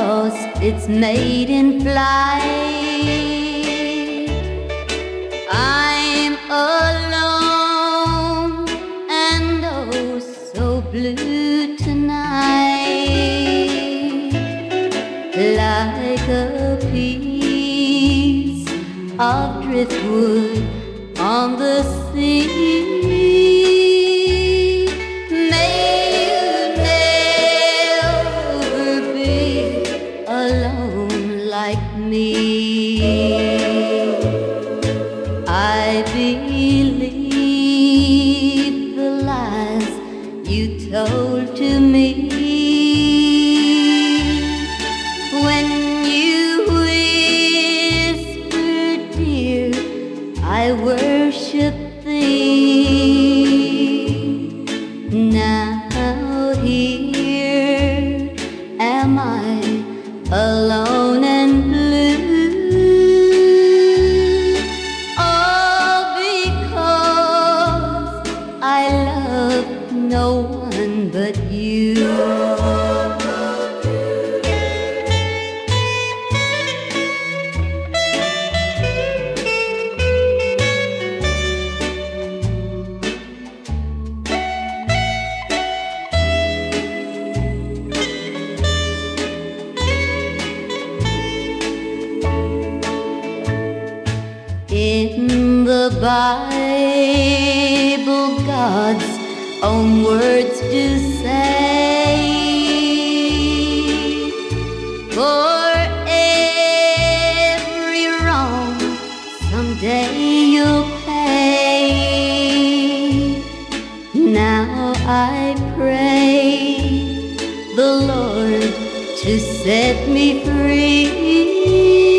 lost its maiden flight. I'm alone and oh so blue tonight, like a piece of driftwood on the sea. May you never be alone like me. I believe the lies you told to me when you whispered, dear, I worship thee. Now here am I, alone and blue, all because I love no one but you. In the Bible, God's own words do say, for every wrong someday you'll pay. Now I pray the Lord to set me free.